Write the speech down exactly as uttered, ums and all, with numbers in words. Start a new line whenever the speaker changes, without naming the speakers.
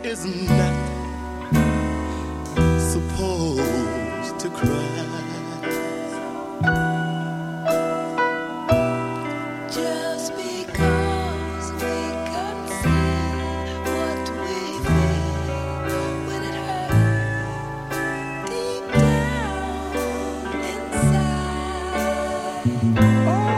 isn't that supposed to cry?
Just because we conceal what we feel when it hurts deep down inside. Oh.